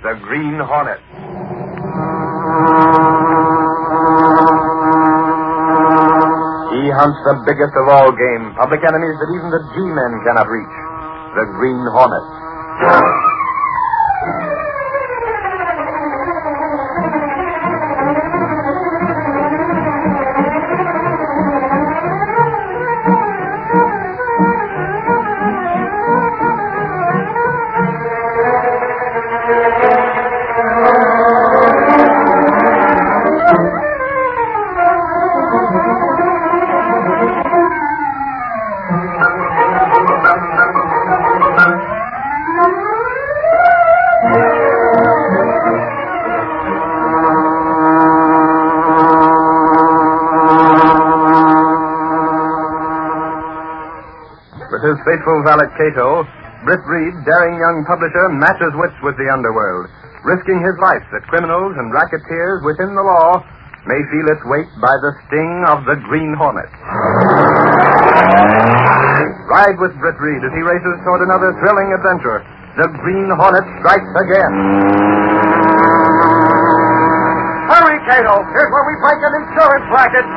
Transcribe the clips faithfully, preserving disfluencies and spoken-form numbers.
the Green Hornet. He hunts the biggest of all game, public enemies that even the G-men cannot reach, the Green Hornet. His faithful valet Cato, Britt Reed, daring young publisher, matches wits with the underworld, risking his life that criminals and racketeers within the law may feel its weight by the sting of the Green Hornet. Ride with Britt Reed as he races toward another thrilling adventure. The Green Hornet strikes again. Hurry, Cato! Here's where we break an insurance racket!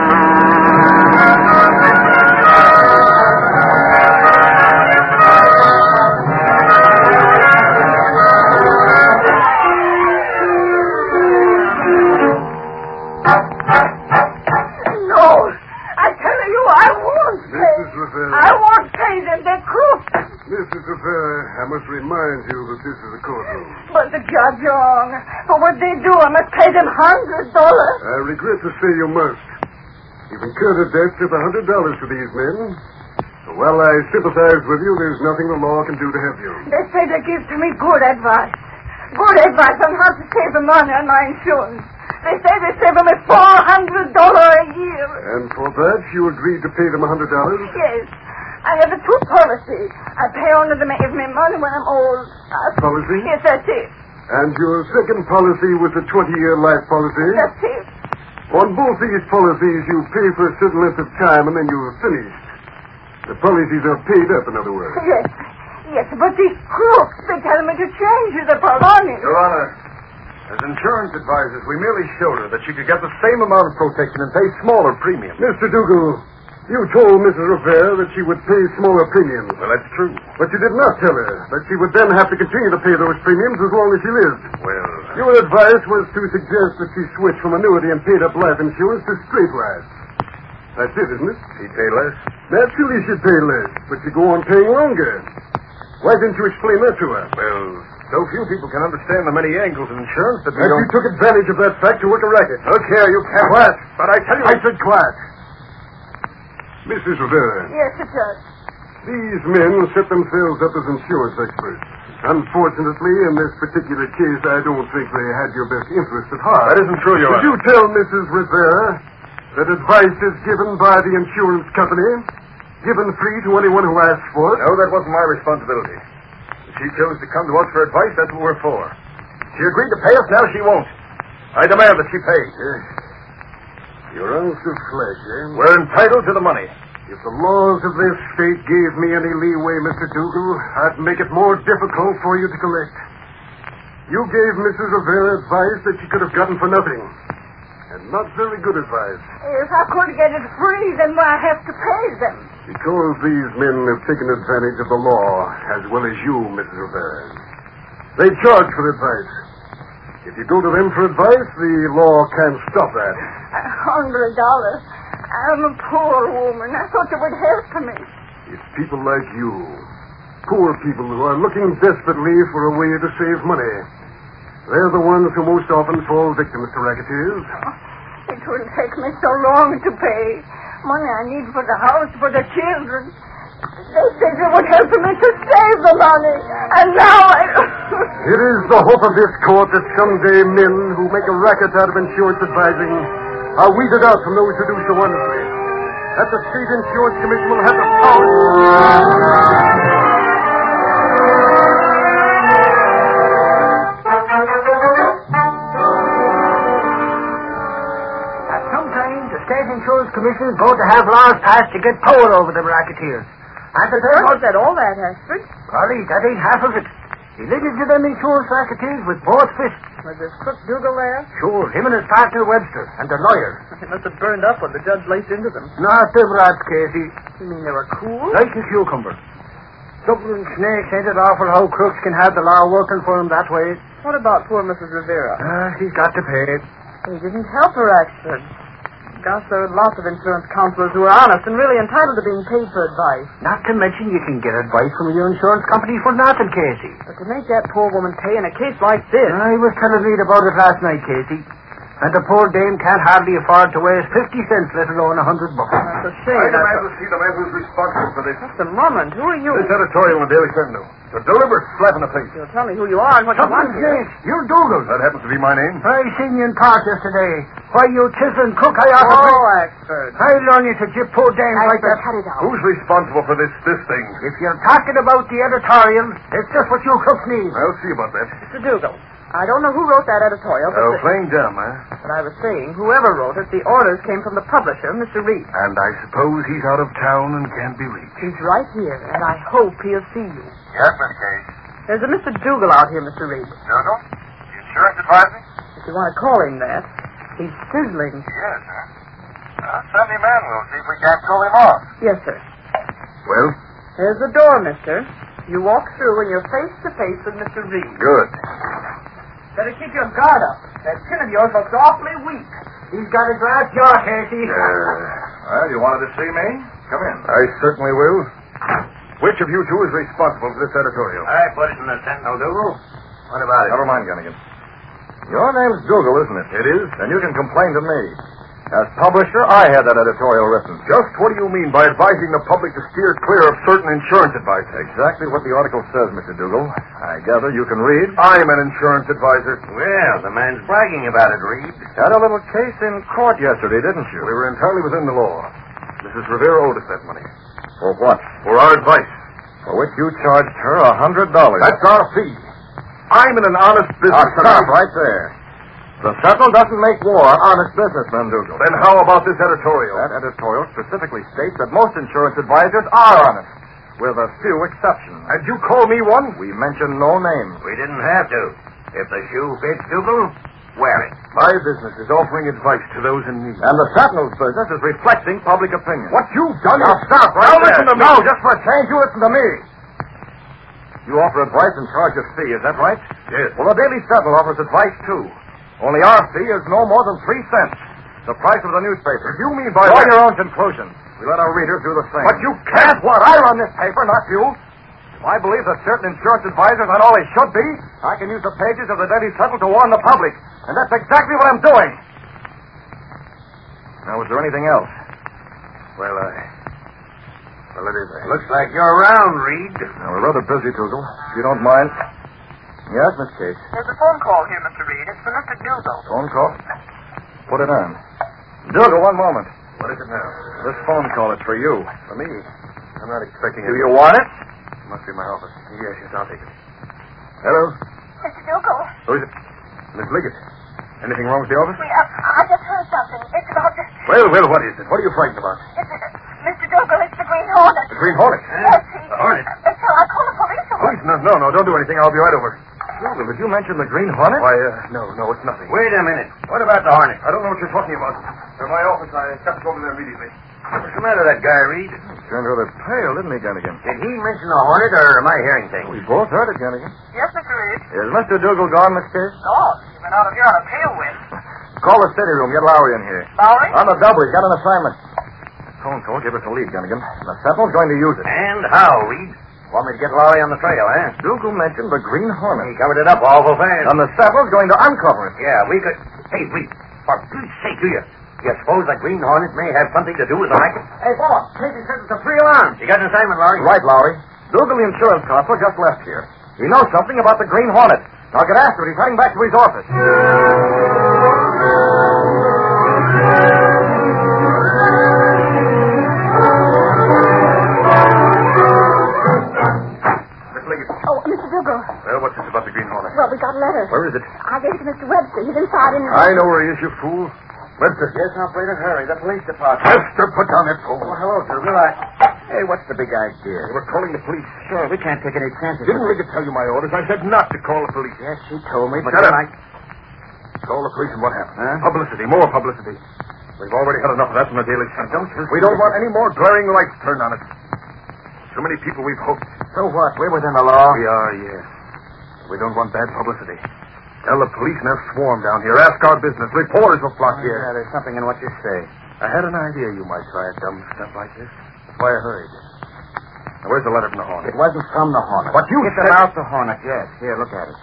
I must remind you that this is a courtroom. But the judge, Young, for what they do, I must pay them hundred dollars. I regret to say you must. You've incurred a debt of a hundred dollars to these men. So while I sympathize with you, there's nothing the law can do to help you. They say they give to me good advice. Good advice on how to save the money on my insurance. They say they save them at four hundred dollars a year. And for that, you agreed to pay them a hundred dollars? Yes. I have a two policy. I pay only them give me money when I'm old. Uh, policy? Yes, that's it. And your second policy was a twenty-year life policy? That's it. On both these policies, you pay for a certain length of time and then you're finished. The policies are paid up, in other words. Yes. Yes, but these crooks, they tell me to change the policy. Your Honor, as insurance advisors, we merely showed her that she could get the same amount of protection and pay smaller premiums. Mister Dougal, you told Missus Rivera that she would pay smaller premiums. Well, that's true. But you did not tell her that she would then have to continue to pay those premiums as long as she lived. Well... Your advice was to suggest that she switch from annuity and paid-up life insurance to straight life. That's it, isn't it? She'd pay less? Naturally she'd pay less, but she'd go on paying longer. Why didn't you explain that to her? Well, so few people can understand the many angles of insurance that we and don't... she took advantage of that fact to work a racket. Look here, you can't... Quiet. But I tell you... I said quiet. Missus Rivera. Yes, it does. These men set themselves up as insurance experts. Unfortunately, in this particular case, I don't think they had your best interest at heart. That isn't true, Your Did Honor. you tell Missus Rivera that advice is given by the insurance company, given free to anyone who asks for it? No, that wasn't my responsibility. If she chose to come to us for advice, that's what we're for. She agreed to pay us, now she won't. I demand that she pay. Uh, Your ounce of flesh, eh? We're entitled to the money. If the laws of this state gave me any leeway, Mister Dougal, I'd make it more difficult for you to collect. You gave Missus Rivera advice that she could have gotten for nothing. And not very good advice. If I could get it free, then why have to pay them? Because these men have taken advantage of the law, as well as you, Missus Rivera. They charge for advice. If you go to them for advice, the law can't stop that. A hundred dollars. I'm a poor woman. I thought you would help me. It's people like you, poor people who are looking desperately for a way to save money. They're the ones who most often fall victims to racketeers. Oh, it wouldn't take me so long to pay. Money I need for the house, for the children. They said they would help me to save the money. And now I... It is the hope of this court that someday men who make a racket out of insurance advising are weeded out from those who do so honestly. That the State Insurance Commission will have the power... Sometimes the State Insurance Commission is going to have laws passed to get power over them racketeers. And the Not that all that, Ashford. Polly, that ain't half of it. He listened to them insurance racketeers with both fists. Was this Crook Dougal there? Sure, him and his partner Webster, and their lawyer. They must have burned up when the judge laced into them. Not them rats, Casey. You mean they were cool? Like a cucumber. Dublin snakes ain't it awful how crooks can have the law working for them that way? What about poor Missus Rivera? Ah, she's got to pay. They didn't help her, actually. Gosh, there are lots of insurance counselors who are honest and really entitled to being paid for advice. Not to mention you can get advice from your insurance company for nothing, Casey. But to make that poor woman pay in a case like this... I was telling Reed about it last night, Casey. And the poor dame can't hardly afford to waste fifty cents, let alone a hundred bucks. That's a shame. I demand That's to see the man who's responsible for this. Just a moment. Who are you? This editorial in the Daily Sentinel. It's a deliberate slap in the face. You'll tell me who you are and what you want here. You're Dougal. That happens to be my name. I seen you in park yesterday. Why, you chiseling cook, I ought to... Oh, expert. I learn you to jip poor dames like that. Cut it out. Who's responsible for this this thing? If you're talking about the editorial, it's just what you crooks need. I'll see about that. Mister Dougal, I don't know who wrote that editorial, but, Oh, the, playing dumb, huh? but I was saying, whoever wrote it, the orders came from the publisher, Mister Reed. And I suppose he's out of town and can't be reached. He's right here, and I hope he'll see you. Yes, Miss Cage. There's a Mister Dougal out here, Mister Reed. Dougal? The insurance advisor? If you want to call him that. He's sizzling. Yes, sir. Uh, send him in. We'll see if we can't call him off. Yes, sir. Well? There's the door, mister. You walk through and you're face to face with Mister Reed. Good. Better keep your guard up. That chin of yours looks awfully weak. He's got a glass jaw, Casey. Uh, well, you wanted to see me? Come in. I certainly will. Which of you two is responsible for this editorial? I put it in the Sentinel, Dougal. What about it? Never mind, Gunnigan. Your name's Dougal, isn't it? It is. Then you can complain to me. As publisher, I had that editorial written. Just what do you mean by advising the public to steer clear of certain insurance advice? Exactly what the article says, Mister Dougal. I gather you can read. I'm an insurance advisor. Well, the man's bragging about it, Reed. Had a little case in court yesterday, didn't you? We were entirely within the law. Missus Rivera owed us that money. For what? For our advice. For which you charged her a hundred dollars. That's our fee. I'm in an honest business. Ah, stop right there. The Sentinel doesn't make war on honest businessmen, Dougal. Then how about this editorial? That editorial specifically states that most insurance advisors are honest, with a few exceptions. And you call me one? We mention no names. We didn't have to. If the shoe fits, Dougal, wear it. My business is offering advice to those in need. And the Sentinel's business is reflecting public opinion. What you've done now, is... stop right now there. Listen to me. No, just for a change, you listen to me. You offer advice and charge a fee, is that right? Yes. Well, the Daily Sentinel offers advice, too. Only our fee is no more than three cents. The price of the newspaper. You mean by Draw that... your own conclusions. We let our readers do the same. But you can't. What? I run this paper, not you. If I believe that certain insurance advisors aren't all they should be, I can use the pages of the Daily Sentinel to warn the public. And that's exactly what I'm doing. Now, was there anything else? Well, uh... Well, it is. Uh, Looks like you're around, Reed. Now, we're rather busy, Dougal. If you don't mind. Yes, Miss Case. There's a phone call here, Mister Reed. It's for Mister Dougal. Phone call? Put it on. Dougal, one moment. What is it now? This phone call is for you. For me? I'm not expecting it. Do you want it? It must be my office. Yes, yes, I'll take it. Hello? Mister Dougal. Who is it? Miss Liggett. Anything wrong with the office? We, uh, I just heard something. It's about this... Well, well, what is it? What are you frightened about? It's, uh, Mister Dougal, it's the Green Hornet. The Green Hornet? Yes, he... The Hornet? Uh, shall I call the police or what? Please, no, no, no, don't do anything. I'll be right over. Dougal, did you mention the Green Hornet? Why, uh, no, no, it's nothing. Wait a minute. What about the Hornet? I don't know what you're talking about. In my office, I stepped over there immediately. What's the matter with that guy, Reed? He turned rather pale, didn't he, Gunnigan? Did he mention the Hornet, or am I hearing things? We both heard it, Gunnigan. Yes, Mister Reed. Is Mister Dougal gone, Miss Case? No, he's been out of here on a pale wind. Call the steady room. Get Lowry in here. Lowry? On the double. He's got an assignment. The phone call gave us a lead, Gunnigan. The Sentinel's going to use it. And how, Reed? Want me to get Lowry on the trail, eh? Dougal mentioned the Green Hornet. He covered it up awful fast. And the Sentinel's going to uncover it. Yeah, we could... Hey, Reed, for Pete's sake, do you... You suppose the Green Hornet may have something to do with the racket? Hey, boss, Casey says it's a free alarm. You got an assignment, Lowry? Right, Lowry. Dougal, the insurance constable, just left here. He knows something about the Green Hornet. Now get after it. He's heading back to his office. Oh, Mister Dougal. Well, what's this about the Green Hornet? Well, we got a letter. Where is it? I gave it to Mister Webster. He's inside in... I know where he is, you fool. Webster. Yes, operator, hurry. The police department. Webster, put down that phone. Oh, hello, Dougal. I... Hey, what's the big idea? We're calling the police. Sure, we can't take any chances. Didn't Rickett tell you my orders? I said not to call the police. Yes, she told me, but Shut up. then I... Call the police and what happened? Huh? Publicity, more publicity. We've already had enough of that from the Daily Sun. Don't you... We don't want any more glaring lights turned on it. So many people we've hoped. So what? We're within the law. We are, yes. We don't want bad publicity. Tell the police and they'll swarm down here. Ask our business. Reporters will flock Yeah, here. there's something in what you say. I had an idea you might try a dumb stuff like this. That's why I hurried. Now, where's the letter from the Hornet? It wasn't from the Hornet. What you It's said- about the Hornet, yes. Here, look at it.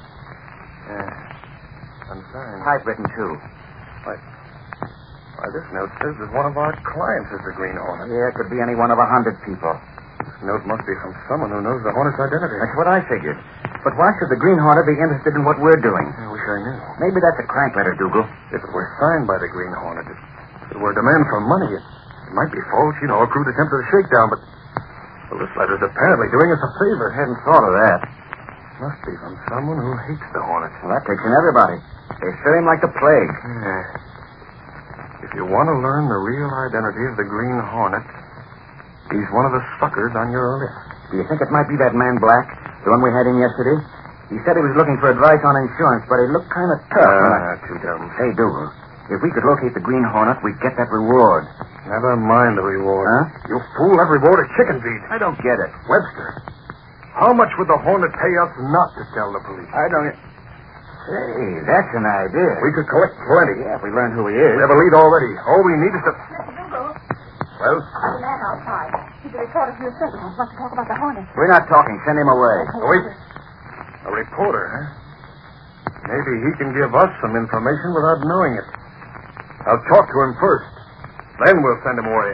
Yeah. Unsigned. Typewritten, too. Why, why, this note says that one of our clients is the Green Hornet. Yeah, it could be any one of a hundred people. This note must be from someone who knows the Hornet's identity. That's what I figured. But why should the Green Hornet be interested in what we're doing? I wish I knew. Maybe that's a crank letter, Dougal. If it were signed by the Green Hornet, if it were a demand for money, it, it might be false, you know, a crude attempt at a shakedown, but well, this letter's apparently doing us a favor. Hadn't thought of that. Must be from someone who hates the Hornet. Well, that takes in everybody. They fear him like the plague. Yeah. If you want to learn the real identity of the Green Hornet, he's one of the suckers on your list. Do you think it might be that man Black, the one we had in yesterday? He said he was looking for advice on insurance, but he looked kind of tough. Ah, too dumb. Hey, Dougal, if we could locate the Green Hornet, we'd get that reward. Never mind the reward. Huh? You fool, that reward is chicken feed. I don't get it. Webster, how much would the Hornet pay us not to tell the police? I don't... Hey, that's an idea. We could collect plenty. Yeah, if we learn who he is. We have a lead already. All we need is to... Mister Dougal, Well, the man outside. He's a reporter from the Sentinel. Wants to talk about the Hornet. We're not talking. Send him away. wait. A reporter, huh? Maybe he can give us some information without knowing it. I'll talk to him first. Then we'll send him away.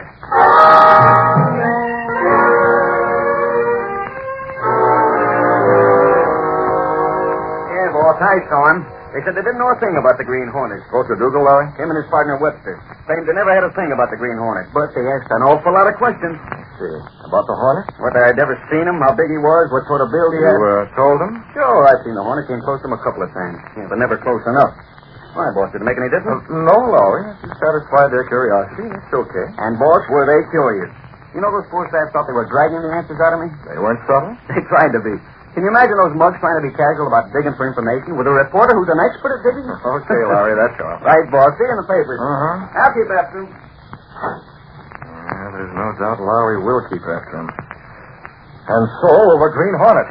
Yeah, boss, I saw him. They said they didn't know a thing about the Green Hornet. Spoke to Dougal, Larry? Him and his partner Webster claimed they never had a thing about the Green Hornet. But they asked an awful lot of questions. See. About the Hornet? Whether I'd ever seen him, how big he was, what sort of build he You had. uh, told him? Sure, I've seen the Hornet. Came close to him a couple of times. Yeah, but never close enough. Why, boss, did it make any difference? Uh, no, Lowry. You satisfied their curiosity. It's okay. And, boss, were they curious? You know those poor staff thought they were dragging the answers out of me? They weren't subtle? They tried to be. Can you imagine those mugs trying to be casual about digging for information with a reporter who's an expert at digging? Okay, Larry, that's all. Right, boss. See you in the papers. Uh-huh. I'll keep after him. Yeah, there's no doubt Lowry will keep after him. And so will the Green Hornet.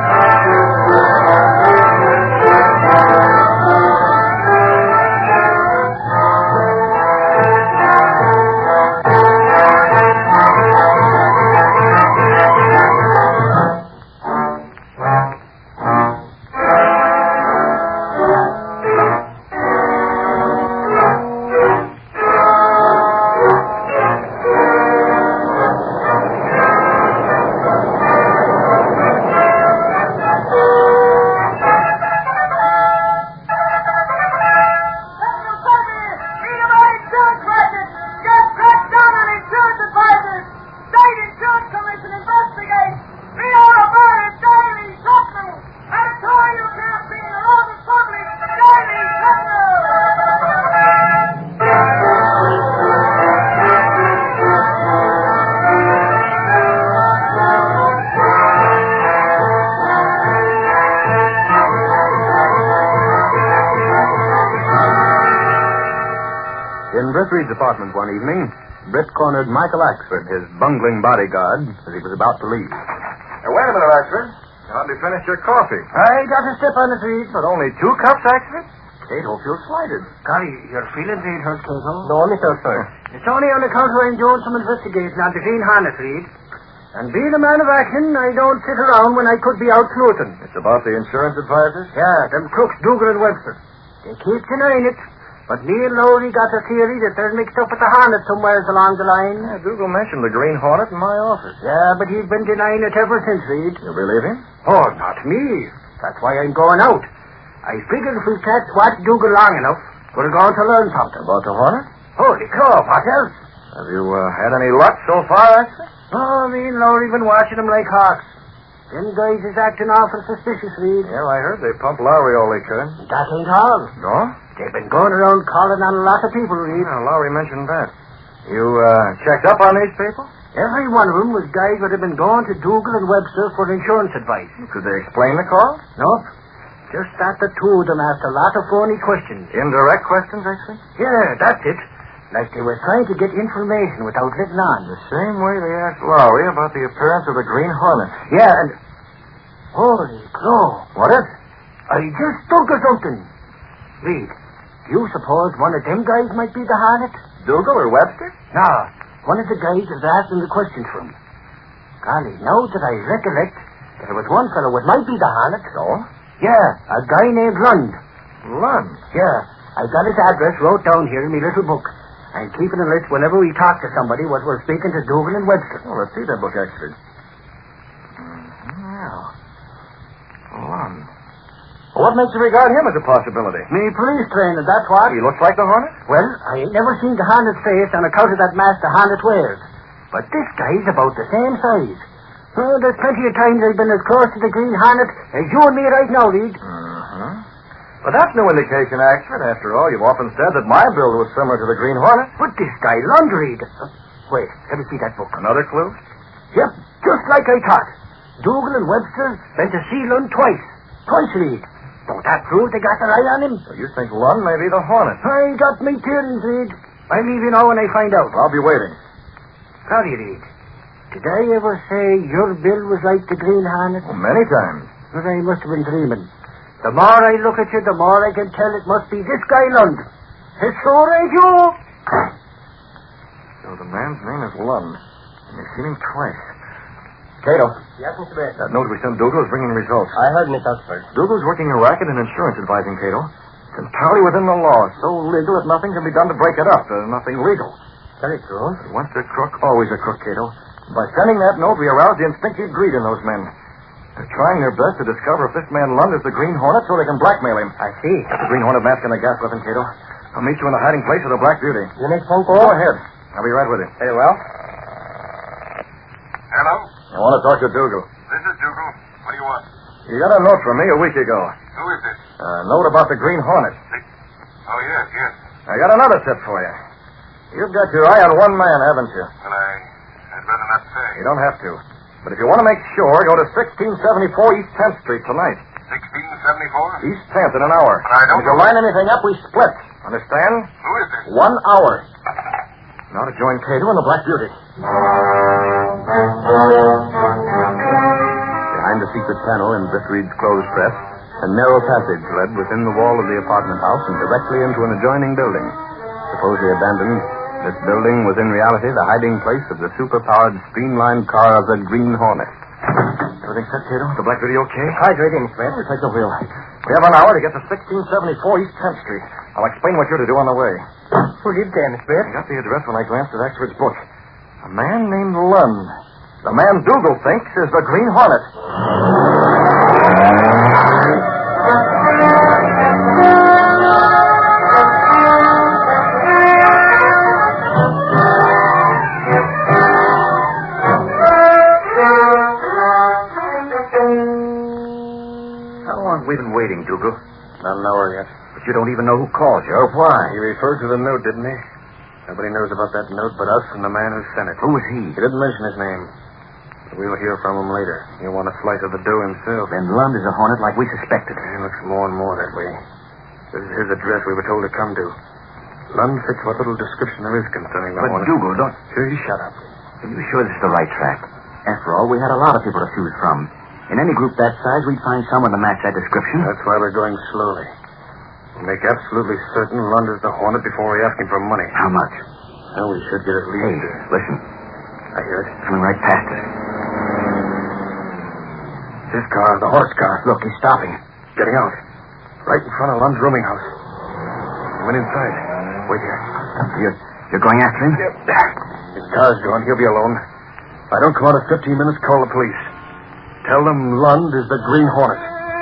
In Britt Reed's apartment one evening, Britt cornered Michael Axford, his bungling bodyguard, as he was about to leave. Now, wait a minute, Axford. You hardly finished your coffee. I got a sip on the Reed. But only two cups, Axford? Cato feels slighted. Golly, your feelings ain't hurt, Cato. No, only so, sir. It's only on account of I'm doing some investigating on the Green Hornet, Reed. And being a man of action, I don't sit around when I could be out sleuthing. It's about the insurance advisors? Yeah, them crooks, Dougal and Webster. They keep denying it. But me and Lowry got a theory that they're mixed up with the Hornet somewhere along the line. Yeah, Dougal mentioned the Green Hornet in my office. Yeah, but he's been denying it ever since, Reed. You believe him? Oh, not me. That's why I'm going out. I figured if we catch watch Dougal long enough, we're going to learn something. About the Hornet? Holy cow, what else? Have you uh, had any luck so far, Axford? Oh, me and Lowry been watching them like hawks. Them guys is acting awful suspicious, Reed. Yeah, I heard they pumped Lowry all they could. That ain't all. No? They've been going around calling on a lot of people, Reed. Yeah, Lowry mentioned that. You, uh, checked up on these people? Every one of them was guys that had been going to Dougal and Webster for insurance advice. Could they explain the call? Nope. Just that the two of them asked a lot of phony questions. Indirect questions, actually? Yeah, that's it. Like they were trying to get information without letting on. The same way they asked Lowry about the appearance of the Green Hornet. Yeah, and... Holy crow. What is? I just thunk of something. Reed, do you suppose one of them guys might be the Hornet? Dougal or Webster? No, one of the guys that was asking the questions from. Golly, now that I recollect, there was one fellow that might be the Hornet. So? Yeah, a guy named Lund. Lund? Yeah, I got his address wrote down here in my little book. I'm keeping a list whenever we talk to somebody what we're speaking to Dougal and Webster. Oh, let's see that book, actually. Well, Lund. Well, what makes you regard him as a possibility? Me police training, that's what. He looks like the Hornet? Well, I ain't never seen the Hornet's face on account of that mask the Hornet wears. But this guy's about the same size. Oh, there's plenty of times I've been as close to the Green Hornet as you and me right now, Reed. Uh-huh. But that's no indication, Axford. After all, you've often said that my build was similar to the Green Hornet. But this guy, Lund, Reed. Uh, wait, let me see that book. Another clue? Yep, just like I thought. Dougal and Webster went to see Lund twice. Twice, Reed. Don't that prove they got their eye on him? So you think Lund may be the Hornet? I got me theories, Reed. I'll leave you now when I find out. I'll be waiting. Sorry, Reed. Did I ever say your bill was like the Green Hornet? Oh, many times. But I must have been dreaming. The more I look at you, the more I can tell it must be this guy, Lund. It's so right, you. So the man's name is Lund. And you've seen him twice. Cato. Yes, Mister Bates. That note we sent Dougal is bringing results. I heard Miss Oxford. Dougal's working a racket in insurance advising, Cato. It's entirely within the law. So legal that nothing can be done to break it up. There's nothing legal. Very true. But once a crook, always a crook, Cato. By sending that note, we aroused the instinctive greed in those men. They're trying their best to discover if this man Lund is the Green Hornet so they can blackmail him. I see. Got the Green Hornet mask and the gas weapon, Cato. I'll meet you in the hiding place of the Black Beauty. You make phone call? Go ahead. I'll be right with you. Very well. Hello? I want to talk to Dougal. This is Dougal. What do you want? You got a note from me a week ago. Who is this? A note about the Green Hornet. Oh, yes, yes. I got another tip for you. You've got your eye on one man, haven't you? Well, I... I'd rather not say. You don't have to. But if you want to make sure, go to sixteen seventy-four East tenth Street tonight. sixteen seventy-four? East tenth in an hour. But I don't If you know- line anything up, we split. Understand? Who is this? One hour. Now to join Cato and the Black Beauty. Behind a secret panel in Britt Reed's clothes press, a narrow passage led within the wall of the apartment house and directly into an adjoining building. Supposedly abandoned, this building was in reality the hiding place of the super-powered, streamlined car of the Green Hornet. Everything set, Cato? The Black Beauty okay? Car's ready, Miss Bates. Take the wheel. We have an hour to get to sixteen seventy-four East tenth Street. I'll explain what you're to do on the way. Who lived there, Miss Bates? I got the address when I glanced at Axford's book. A man named Lund. The man Dougal thinks is the Green Hornet. How long have we been waiting, Dougal? Not an hour yet. But you don't even know who called you or why. He referred to the note, didn't he? Nobody knows about that note but us and the man who sent it. Who was he? He didn't mention his name. But we'll hear from him later. He'll want a slice of the dough himself. Then Lund is a hornet like we suspected. He looks more and more that way. This is his address we were told to come to. Lund fits what little description there is concerning the But hornet. Dougal, don't... Sure, you shut up. Are you sure this is the right track? After all, we had a lot of people to choose from. In any group that size, we'd find someone to match that description. That's why we're going slowly. We'll make absolutely certain Lund is the hornet before we ask him for money. How much? Well, we should get at Hey, least... uh, listen. I hear it. Coming right past us. This car, the horse car. Look, he's stopping. Getting out. Right in front of Lund's rooming house. He went inside. Wait here. You're, you're going after him? His car's gone. He'll be alone. If I don't come out in fifteen minutes, call the police. Tell them Lund is the Green Hornet.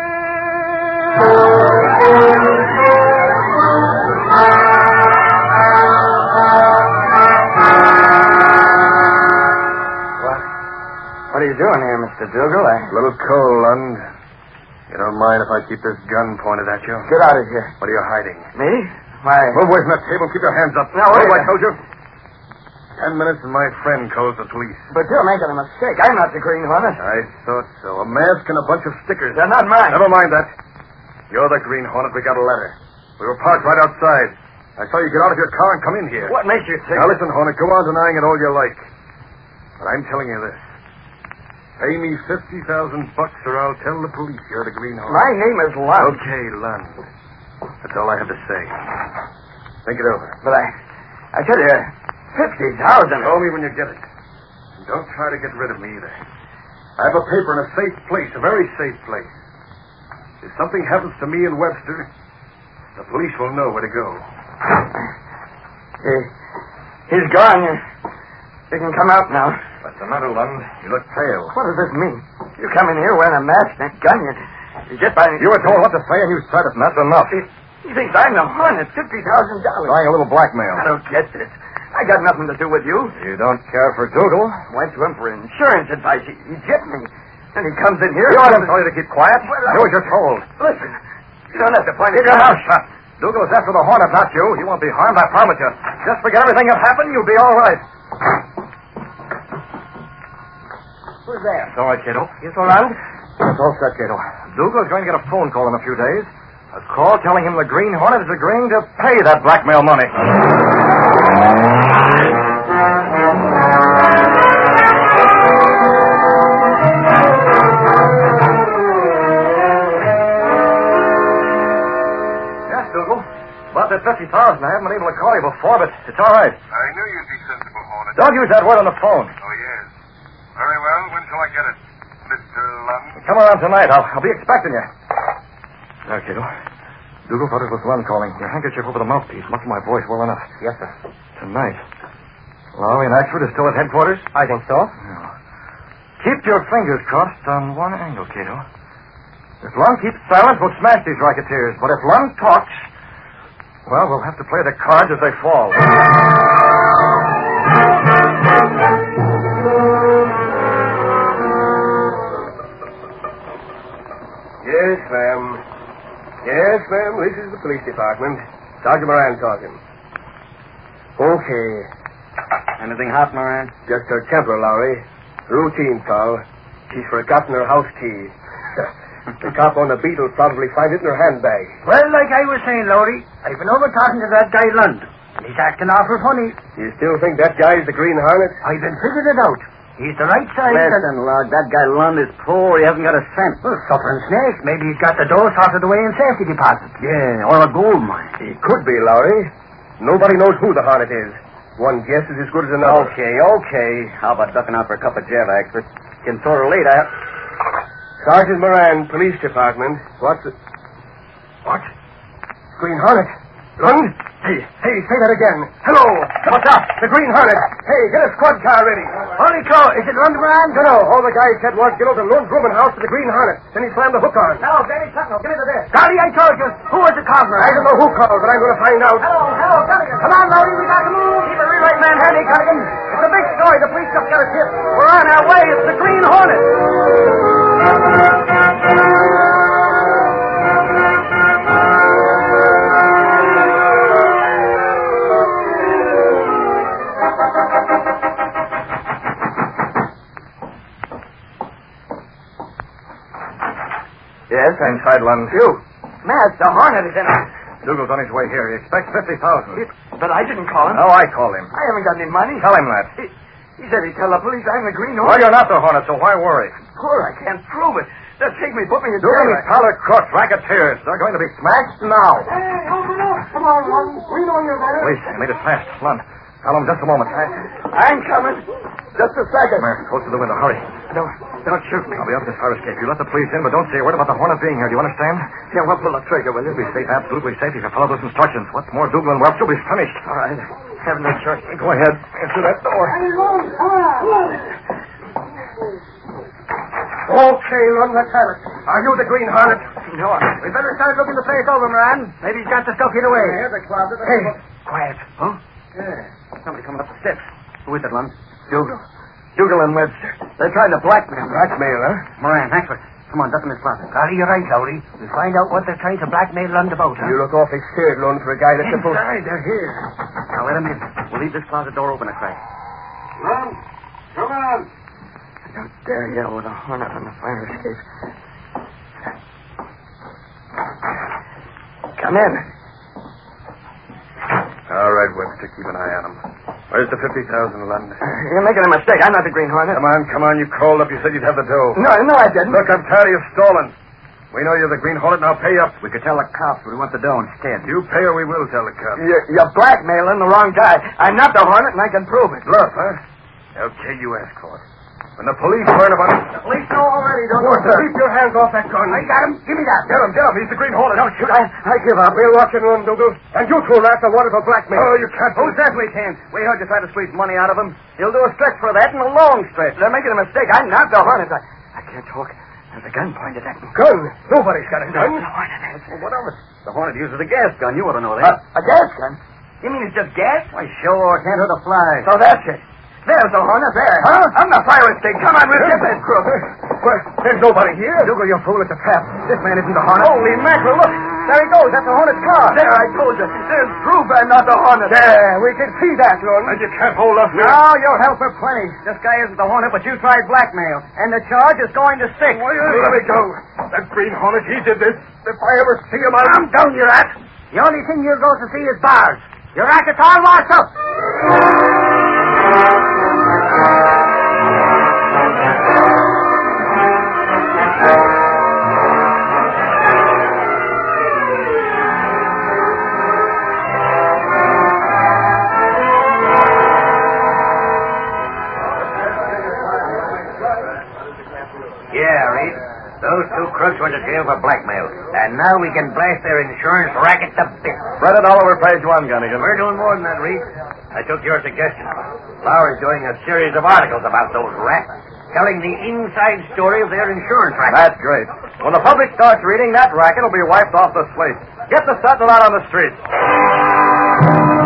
What? What are you doing here, Mister Dougal? I... A little cold, Lund. You don't mind if I keep this gun pointed at you? Get out of here. What are you hiding? Me? Why... Move away from that table. Keep your hands up. No, wait Move, a- I told you. Ten minutes and my friend calls the police. But you're making a mistake. I'm not the Green Hornet. I thought so. A mask and a bunch of stickers. They're not mine. Never mind that. You're the Green Hornet. We got a letter. We were parked right outside. I saw you get out of your car and come in here. What makes you think... Now listen, Hornet, go on denying it all you like. But I'm telling you this. Pay me fifty thousand bucks or I'll tell the police you're the Green Hornet. My name is Lund. Okay, Lund. That's all I have to say. Think it over. But I... I tell you, fifty thousand... Call me when you get it. And don't try to get rid of me either. I have a paper in a safe place, a very safe place. If something happens to me and Webster, the police will know where to go. He, he's gone. You, you can come out now. What's the matter, Lund? You look pale. What does this mean? You come in here wearing a mask and a gun. You, you get by... You were told what to say and you said it, and that's enough. He, he thinks I'm the Hornet. fifty thousand dollars. Trying a little blackmail. I don't get this. I got nothing to do with you. You don't care for Dougal? Went to him for insurance advice. He, he gypped me. Then he comes in here... You want him told you to keep quiet? Well, Do as you're told. Listen, you don't have to point Keep it your out. mouth shut. Dougal is after the Hornet, not you. He won't be harmed, I promise you. Just forget everything that happened, you'll be all right. Who's there? It's all right, Cato. You so long? It's all set, Cato. Dougal's going to get a phone call in a few days. A call telling him the Green Hornet is agreeing to pay that blackmail money. Yes, Dougal. About that fifty thousand, I haven't been able to call you before, but it's all right. I knew you'd be sensible, Hornet. Don't use that word on the phone. Oh, yes. Very well. When shall I get it, Mister Lund? Come around tonight. I'll, I'll be expecting you. There, Cato. Dougal thought it was Lund calling. Your handkerchief over the mouthpiece. Muffle my voice well enough. Yes, sir. Tonight. Lowry and Axford is still at headquarters? I think so. Yeah. Keep your fingers crossed on one angle, Cato. If Lund keeps silent, we'll smash these racketeers. But if Lund talks, well, we'll have to play the cards as they fall. Yes, ma'am. Yes, ma'am. This is the police department. Sergeant Moran talking. Okay. Anything hot, Moran? Just her temper, Lowry. Routine call. She's forgotten her house key. The cop on the beat will probably find it in her handbag. Well, like I was saying, Lowry, I've been over talking to that guy Lund. He's acting awful funny. You still think that guy's the Green Hornet? I've been figuring it out. He's the right size. Listen, Lug, that guy Lund is poor. He hasn't got a cent. Well, suffering snakes. Maybe he's got the dough sorted away in safety deposit. Yeah, or a gold mine. He could be, Lowry. Nobody knows who the Hornet is. One guess is as good as another. Okay, okay. How about ducking out for a cup of Javax? But getting sort of late. I... Sergeant Moran, Police Department. What's it? What? Green Hornet. Lund? Hey, hey, say that again. Hello. What's up? The Green Hornet. Hey, get a squad car ready. Holy cow, is it Lund, Moran? No, no. All the guy said was get over to Lund's rooming house to the Green Hornet. Then he slammed the hook on. Hello, Danny Tuttle. Give me the desk. Golly, I told you. Who was the cop, Moran? I don't know who called, but I'm going to find out. Hello, hello, Cunningham. Come on, Lowry, we got to move. Keep a relay man handy, Cunningham. It's a big story. The police just got a tip. We're on our way. It's the Green Hornet. Yes, I'm... Inside, Lund. You. Matt, the Hornet is in it. Dougal's on his way here. He expects fifty thousand. But I didn't call him. No, I called him. I haven't got any money. Tell him that. He, he said he'd tell the police I'm the Green Well, Hornet. you're not the Hornet, so why worry? Poor, I can't prove it. They'll take me, put me in Dougal jail. and Tyler Crooks, racketeers. They're going to be smashed now. Hey, open up. Come on, Lund. We know you're there. Wait, I made it fast. Lund, tell him just a moment. I'm coming. Just a second. Come here, close to the window. Hurry. Don't, don't shoot me. I'll be up this fire escape. You let the police in, but don't say a word about the Hornet being here. Do you understand? Yeah, well, pull the trigger, will you? You'll be safe, absolutely safe, if you follow those instructions. What's more, Dougal and Webster will be finished. All right. Have no choice. Go ahead. Into that door. Hey, Lund, come on. Okay, Lund, let's have it. Are you the Green Hornet? No, I... We better start looking the place over, Moran. Maybe he's got the stuff hid away. the closet. Hey, quiet. Huh? Yeah. Somebody coming up the steps. Who is it, Lund? Dougal. Dougal and Webster. They're trying to blackmail me. Blackmail, huh? Moran, Axford. Come on, duck in this closet. Golly, you're right, Lowry. We'll find out what they're trying to blackmail Lund about, huh? You look awfully scared, Lund, for a guy that's supposed... Inside, they're here. Now, let them in. We'll leave this closet door open a crack. Come on. Come on. I don't dare yell with a hornet on the fire escape. Come in. All right, Webster, keep an eye on him. Where's the fifty thousand, Lund? You're making a mistake. I'm not the Green Hornet. Come on, come on. You called up. You said you'd have the dough. No, no, I didn't. Look, I'm tired of you stalling. We know you're the Green Hornet. Now pay up. We could tell the cops we want the dough instead. You pay or we will tell the cops. You're, you're blackmailing the wrong guy. I'm not the Hornet, and I can prove it. Bluff, huh? Okay, you ask for it. When the police learn about it... The police know already, don't What's you, that? sir? Keep your hands off that gun. I got him. Give me that. Get him, get him. He's the Green Hornet. Don't shoot. I, I give up. We'll watch it run, Dougal. And you two rats are wanted for blackmail. Oh, you can't... Who says we can't? We heard you try to squeeze money out of him. He'll do a stretch for that and a long stretch. They're making a mistake. I'm not the Hornet. I, I can't talk. There's a gun pointed at me. Gun? Nobody's got a gun. The Hornet has. Well, what of it? The Hornet uses a gas gun. You ought to know A, that. a gas gun? You mean it's just gas? Why, sure. Can't hurt a fly. So that's it. There's the Hornet there. Huh? I'm the fire escape. Come on, we'll get that crook. Well, there's nobody here. Dougal, you fool. It's a trap. This man isn't the Hornet. Holy mackerel, look. There he goes. That's the Hornet's car. There, I told you. There's proof I'm not the Hornet. There, we can see that, Lund. And you can't hold us here. No, you'll help her plenty. This guy isn't the Hornet, but you tried blackmail. And the charge is going to stick. Well, let me go. That Green Hornet, he did this. If I ever see him, I'll... I'm down, you rat. The only thing you'll go to see is bars. Your racket's all washed up. Yeah, Reed. Those two crooks went to jail for blackmail. And now we can blast their insurance racket to bits. Spread it all over page one, Gunnigan. We're doing more than that, Reed. I took your suggestion. Lowry's doing a series of articles about those rats, telling the inside story of their insurance racket. That's great. When the public starts reading, that racket will be wiped off the slate. Get the sentinel out on the streets.